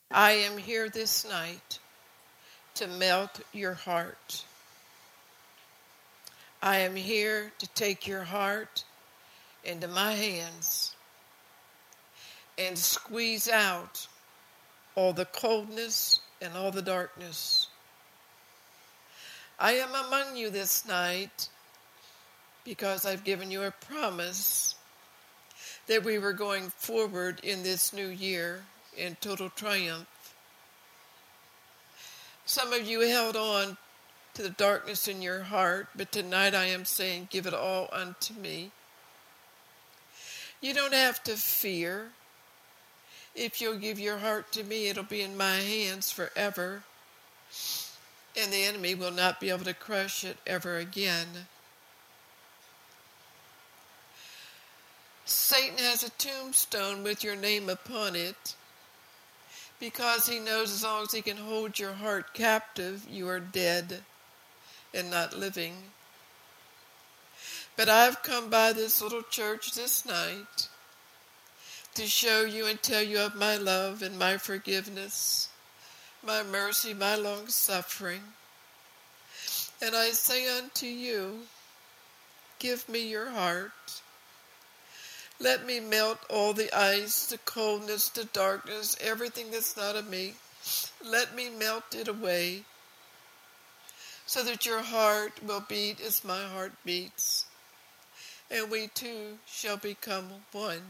I am here this night to melt your heart. I am here to take your heart into my hands and squeeze out all the coldness and all the darkness. I am among you this night because I've given you a promise that we were going forward in this new year in total triumph. Some of you held on to the darkness in your heart, but tonight I am saying, give it all unto me. You don't have to fear. If you'll give your heart to me, it'll be in my hands forever, and the enemy will not be able to crush it ever again. Satan has a tombstone with your name upon it because he knows as long as he can hold your heart captive, you are dead and not living. But I've come by this little church this night to show you and tell you of my love and my forgiveness, my mercy, my long suffering. And I say unto you, give me your heart. Let me melt all the ice, the coldness, the darkness, everything that's not of me. Let me melt it away so that your heart will beat as my heart beats. And we too shall become one.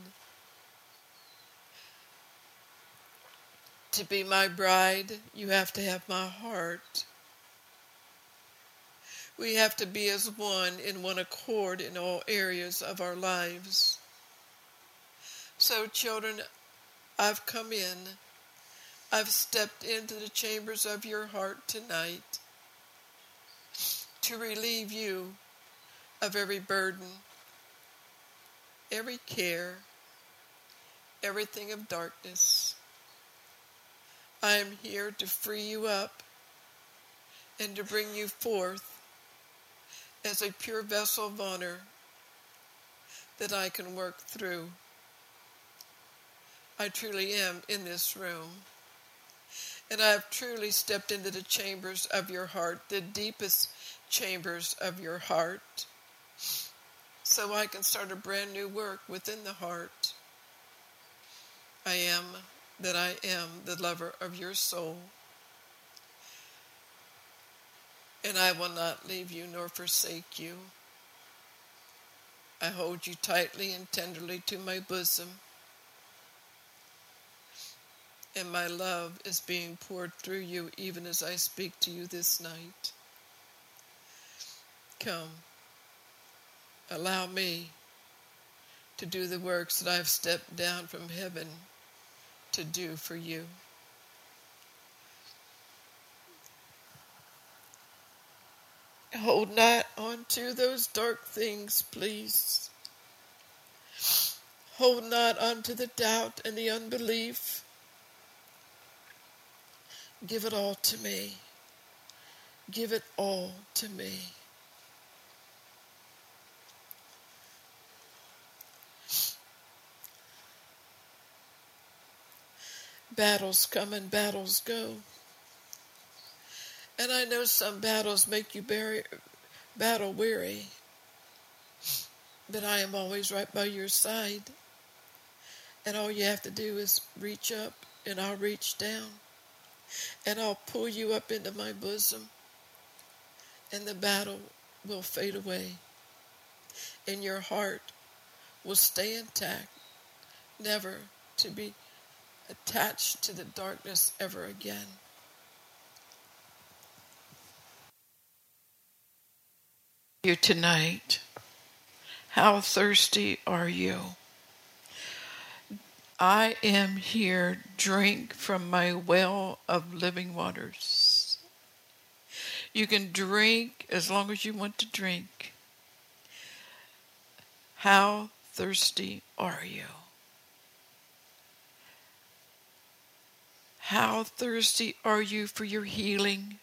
To be my bride, you have to have my heart. We have to be as one in one accord in all areas of our lives. So, children, I've come in. I've stepped into the chambers of your heart tonight to relieve you of every burden, every care, everything of darkness. I am here to free you up and to bring you forth as a pure vessel of honor that I can work through. I truly am in this room, and I have truly stepped into the chambers of your heart, the deepest chambers of your heart, so I can start a brand new work within the heart. I am that I am the lover of your soul, and I will not leave you nor forsake you. I hold you tightly and tenderly to my bosom, and my love is being poured through you even as I speak to you this night. Come, allow me to do the works that I've stepped down from heaven to do for you. Hold not on to those dark things, please. Hold not on to the doubt and the unbelief. Give it all to me. Give it all to me. Battles come and battles go. And I know some battles make you battle weary. But I am always right by your side. And all you have to do is reach up, and I'll reach down. And I'll pull you up into my bosom. And the battle will fade away. And your heart will stay intact, never to be attached to the darkness ever again. You tonight, how thirsty are you? I am here, drink from my well of living waters. You can drink as long as you want to drink. How thirsty are you? How thirsty are you for your healing?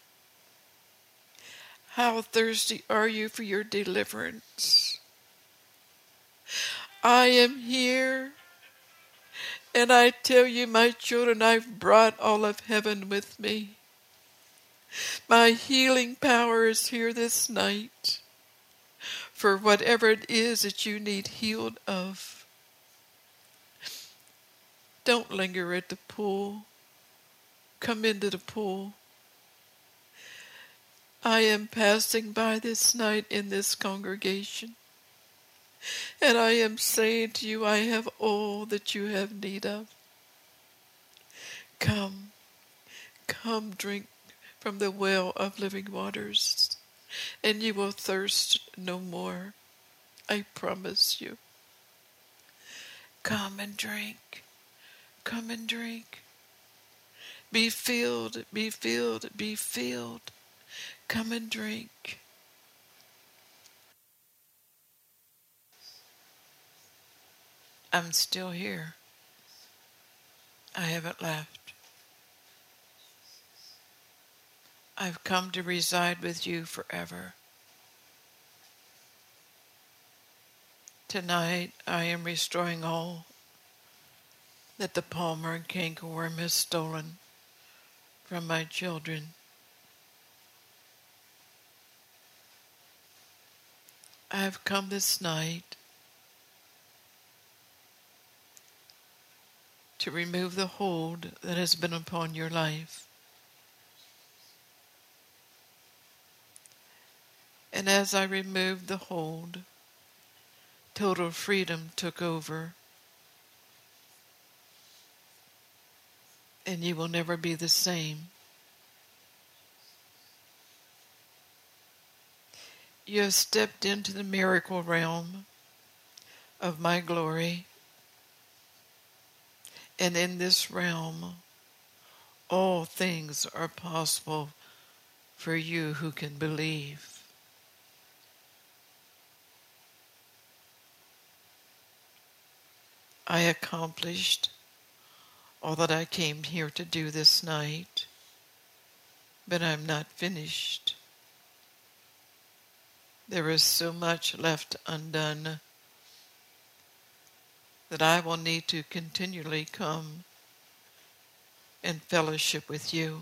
How thirsty are you for your deliverance? I am here, And I tell you, my children, I've brought all of heaven with me. My healing power is here this night for whatever it is that you need healed of. Don't linger at the pool. Come into the pool. I am passing by this night in this congregation, and I am saying to you, I have all that you have need of. Come, come drink from the well of living waters, and you will thirst no more. I promise you. Come and drink. Come and drink. Be filled, be filled, be filled. Come and drink. I'm still here. I haven't left. I've come to reside with you forever. Tonight I am restoring all that the palmer and cankerworm has stolen from my children. I have come this night to remove the hold that has been upon your life. And as I removed the hold, total freedom took over. And you will never be the same. You have stepped into the miracle realm of my glory. And in this realm, all things are possible for you who can believe. I accomplished all that I came here to do this night, but I'm not finished. There is so much left undone that I will need to continually come and fellowship with you.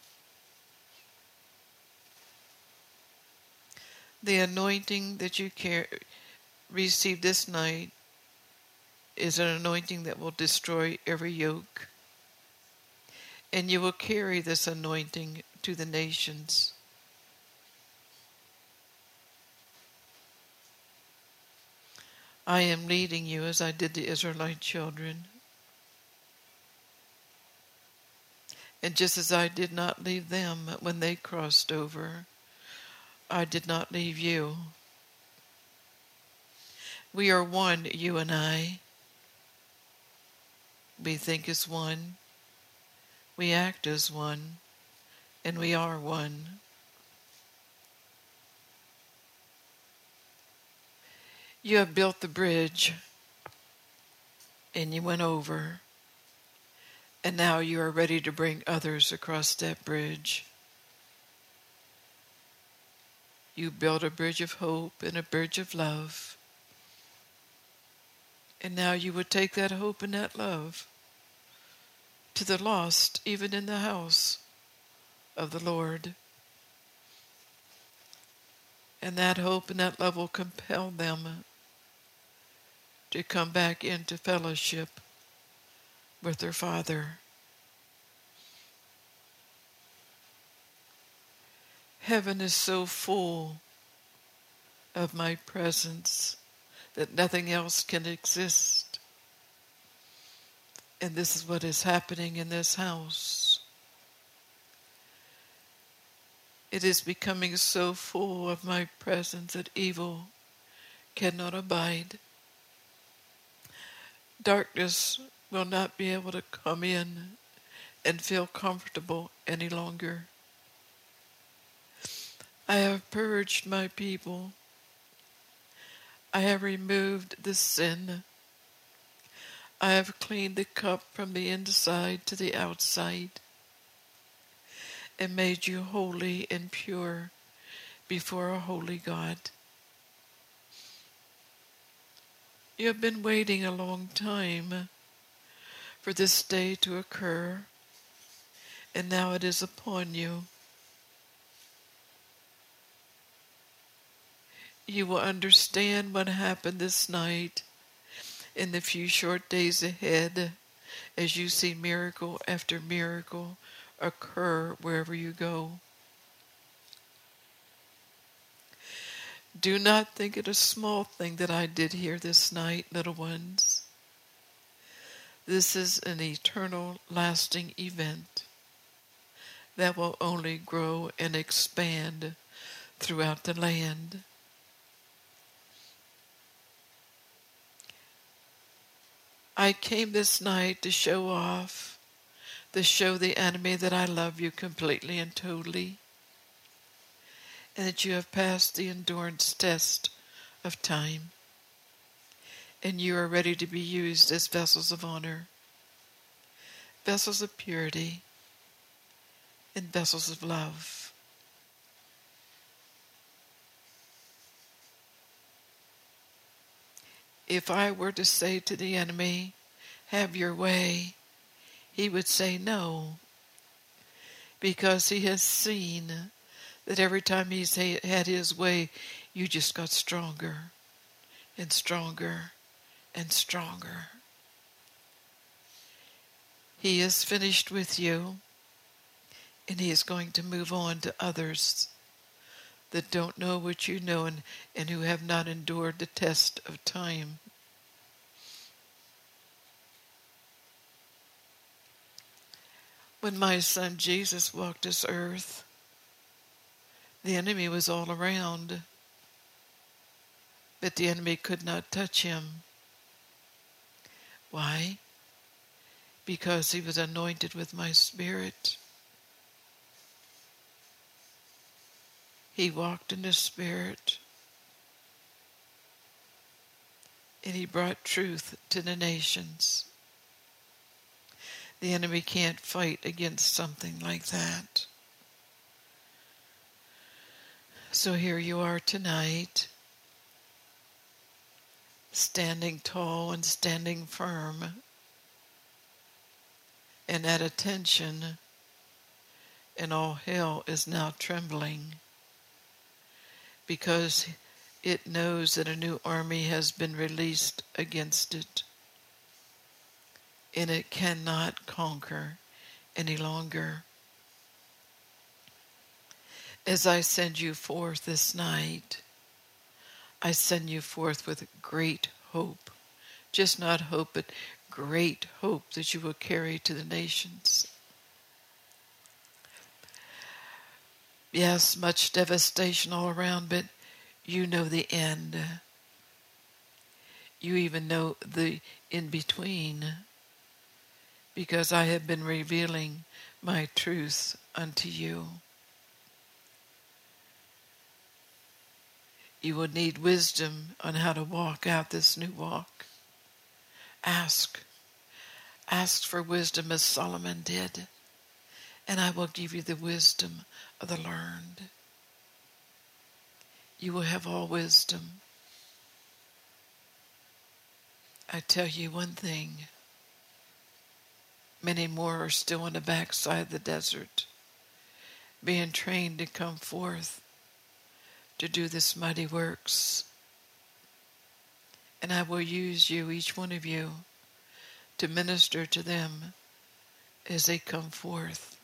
The anointing that you receive this night is an anointing that will destroy every yoke. And you will carry this anointing to the nations. I am leading you as I did the Israelite children. And just as I did not leave them when they crossed over, I did not leave you. We are one, you and I. We think as one. We act as one. And we are one. You have built the bridge, and you went over, and now you are ready to bring others across that bridge. You built a bridge of hope and a bridge of love, and now you would take that hope and that love to the lost, even in the house of the Lord. And that hope and that love will compel them to come back into fellowship with their Father. Heaven is so full of my presence that nothing else can exist. And this is what is happening in this house. It is becoming so full of my presence that evil cannot abide. Darkness will not be able to come in and feel comfortable any longer. I have purged my people. I have removed the sin. I have cleaned the cup from the inside to the outside and made you holy and pure before a holy God. You have been waiting a long time for this day to occur, and now it is upon you. You will understand what happened this night in the few short days ahead as you see miracle after miracle occur wherever you go. Do not think it a small thing that I did here this night, little ones. This is an eternal, lasting event that will only grow and expand throughout the land. I came this night to show off, to show the enemy that I love you completely and totally, and that you have passed the endurance test of time, and you are ready to be used as vessels of honor, vessels of purity, and vessels of love. If I were to say to the enemy, have your way, he would say no, because he has seen that every time he's had his way, you just got stronger and stronger and stronger. He is finished with you, and he is going to move on to others that don't know what you know and who have not endured the test of time. When my son Jesus walked this earth, the enemy was all around, but the enemy could not touch him. Why? Because he was anointed with my Spirit. He walked in the Spirit, and he brought truth to the nations. The enemy can't fight against something like that. So here you are tonight, standing tall and standing firm, and at attention, and all hell is now trembling, because it knows that a new army has been released against it, and it cannot conquer any longer. As I send you forth this night, I send you forth with great hope. Just not hope, but great hope that you will carry to the nations. Yes, much devastation all around, but you know the end. You even know the in-between, because I have been revealing my truth unto you. You will need wisdom on how to walk out this new walk. Ask for wisdom as Solomon did, and I will give you the wisdom of the learned. You will have all wisdom. I tell you one thing, many more are still on the backside of the desert, being trained to come forth to do this mighty works. And I will use you, each one of you, to minister to them as they come forth.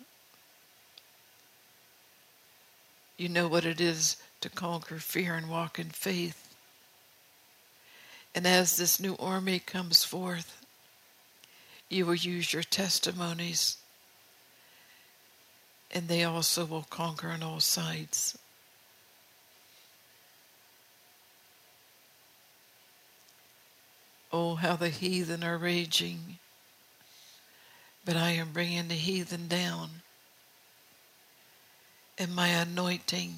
You know what it is to conquer fear and walk in faith. And as this new army comes forth, you will use your testimonies, and they also will conquer on all sides. Oh, how the heathen are raging, but I am bringing the heathen down, and my anointing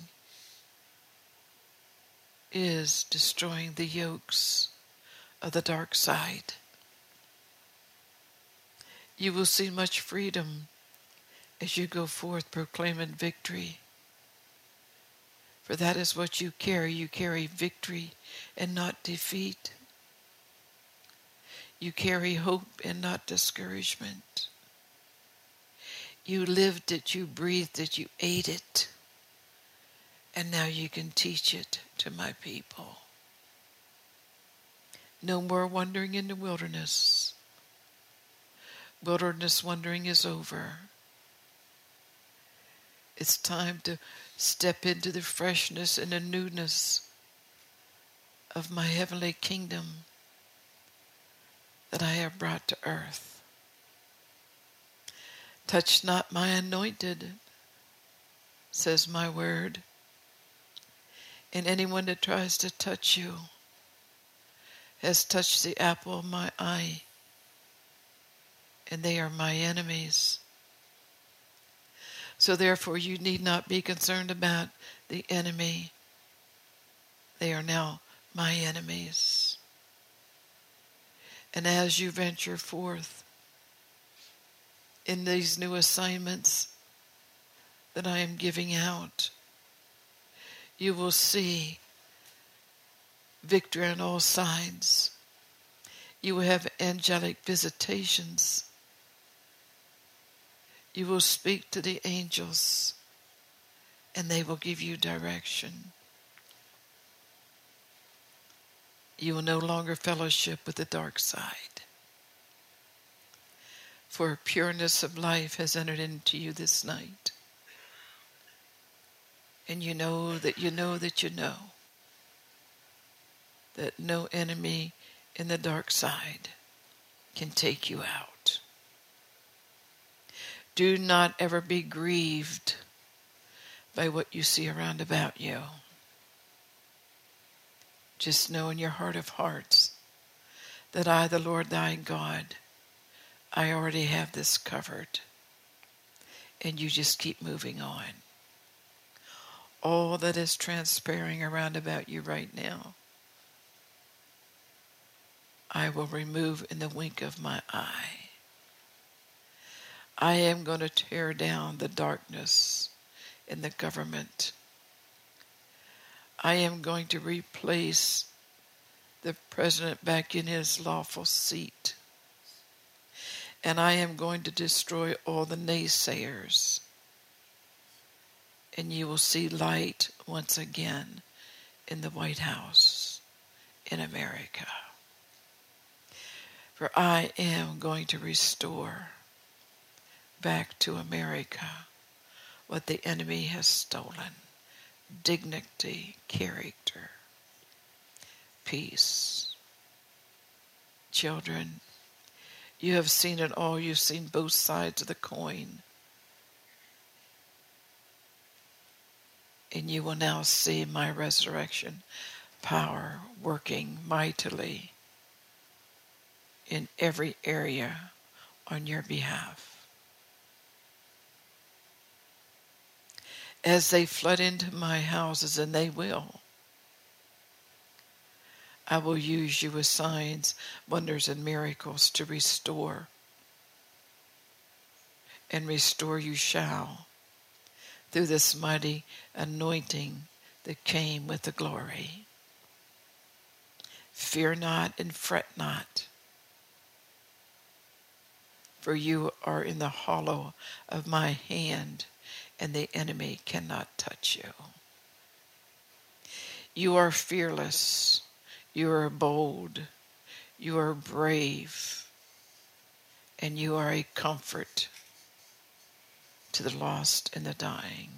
is destroying the yokes of the dark side. You will see much freedom as you go forth proclaiming victory. For that is what you carry. You carry victory and not defeat. You carry hope and not discouragement. You lived it, you breathed it, you ate it. And now you can teach it to my people. No more wandering in the wilderness. Wilderness wandering is over. It's time to step into the freshness and the newness of my heavenly kingdom that I have brought to earth. Touch not my anointed, says my word. And anyone that tries to touch you has touched the apple of my eye, and they are my enemies. So therefore you need not be concerned about the enemy. They are now my enemies. And as you venture forth in these new assignments that I am giving out, you will see victory on all sides. You will have angelic visitations. You will speak to the angels, and they will give you direction. You will no longer fellowship with the dark side, for pureness of life has entered into you this night. And you know that you know that you know that no enemy in the dark side can take you out. Do not ever be grieved by what you see around about you. Just know in your heart of hearts that I, the Lord thy God, I already have this covered. And you just keep moving on. All that is transpiring around about you right now, I will remove in the wink of my eye. I am going to tear down the darkness in the government. I am going to replace the president back in his lawful seat. And I am going to destroy all the naysayers. And you will see light once again in the White House in America. For I am going to restore back to America what the enemy has stolen: dignity, character, peace. Children, you have seen it all. You've seen both sides of the coin. And you will now see my resurrection power working mightily in every area on your behalf. As they flood into my houses, and they will, I will use you with signs, wonders, and miracles to restore. And restore you shall, through this mighty anointing that came with the glory. Fear not and fret not, for you are in the hollow of my hand, and the enemy cannot touch you. You are fearless, you are bold, you are brave, and you are a comfort to the lost and the dying.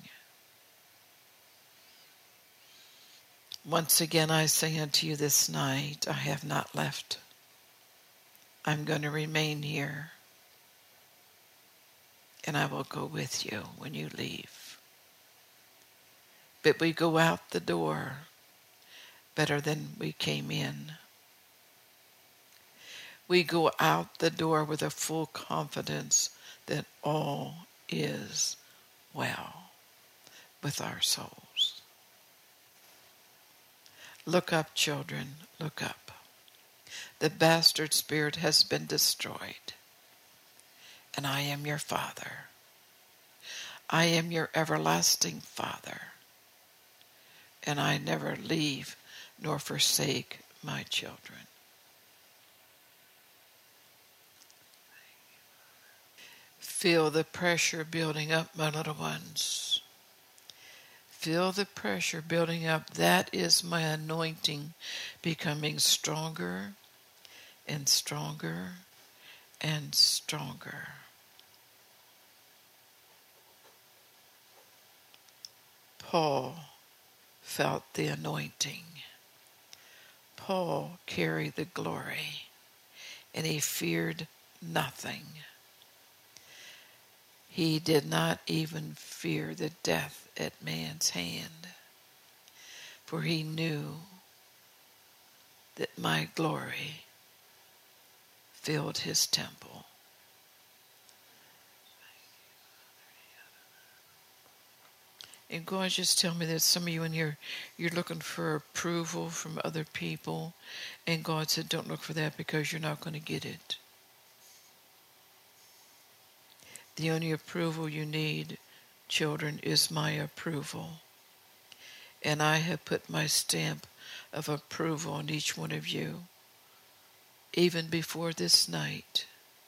Once again I say unto you this night, I have not left. I'm going to remain here, and I will go with you when you leave. But we go out the door better than we came in. We go out the door with a full confidence that all is well with our souls. Look up, children, look up. The bastard spirit has been destroyed, and I am your Father. I am your everlasting Father, and I never leave nor forsake my children. Feel the pressure building up, my little ones. Feel the pressure building up. That is my anointing becoming stronger and stronger and stronger. Paul felt the anointing. Paul carried the glory, and he feared nothing. He did not even fear the death at man's hand, for he knew that my glory filled his temple. And God just tell me that some of you in here, you're looking for approval from other people, and God said, don't look for that because you're not going to get it. The only approval you need, children, is my approval. And I have put my stamp of approval on each one of you, even before this night.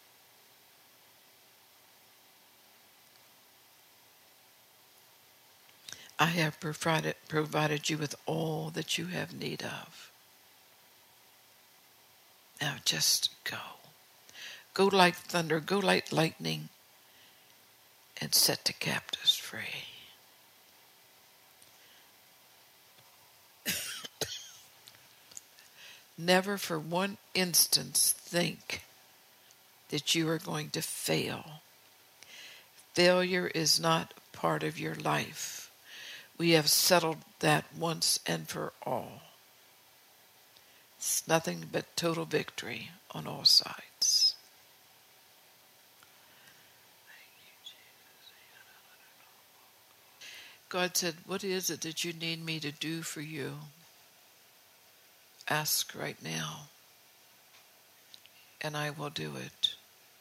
I have provided you with all that you have need of. Now just go. Go like thunder, go like lightning, and set the captives free. Never for one instance think that you are going to fail. Failure is not part of your life. We have settled that once and for all. It's nothing but total victory on all sides. God said, what is it that you need me to do for you? Ask right now, and I will do it.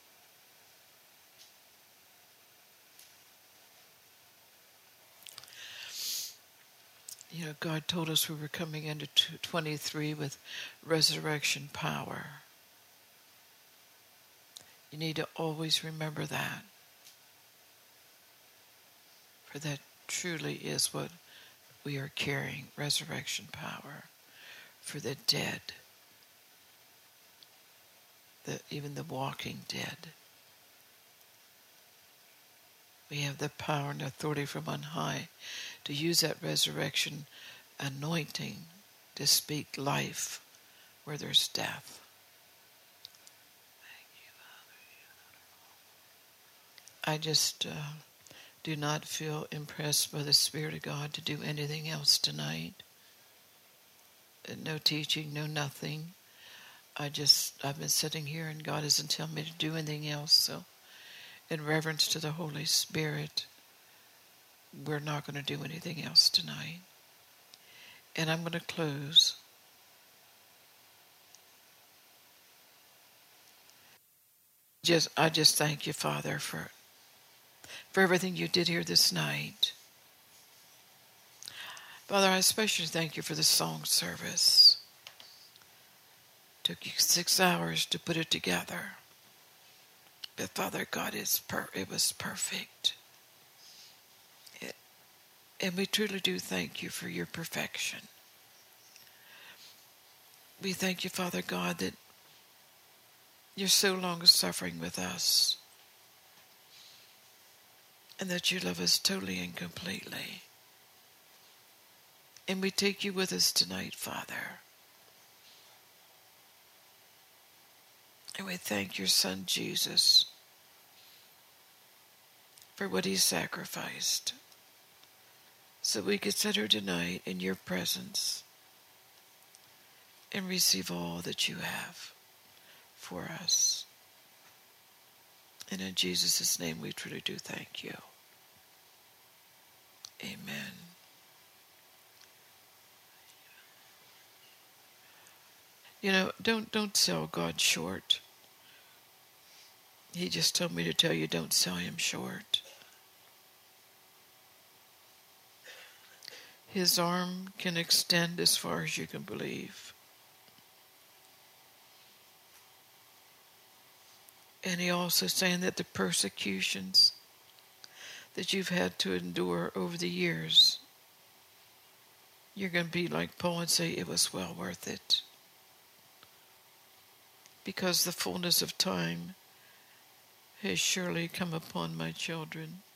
You know, God told us we were coming into 23 with resurrection power. You need to always remember that. For that truly is what we are carrying, resurrection power for the dead, even the walking dead. We have the power and authority from on high to use that resurrection anointing to speak life where there's death. Thank you, Father. I just do not feel impressed by the Spirit of God to do anything else tonight. No teaching, no nothing. I've been sitting here and God isn't telling me to do anything else. So in reverence to the Holy Spirit, we're not going to do anything else tonight. And I'm going to close. I just thank you, Father, for everything you did here this night. Father, I especially thank you for the song service. It took you 6 hours to put it together. But Father God, it was perfect. And we truly do thank you for your perfection. We thank you, Father God, that you're so long suffering with us. And that you love us totally and completely. And we take you with us tonight, Father. And we thank your Son, Jesus, for what he sacrificed, so we could sit here tonight in your presence and receive all that you have for us. And in Jesus' name we truly do thank you. Amen. You know, don't sell God short. He just told me to tell you, don't sell him short. His arm can extend as far as you can believe. And he also saying that the persecutions that you've had to endure over the years, you're going to be like Paul and say it was well worth it. Because the fullness of time has surely come upon my children.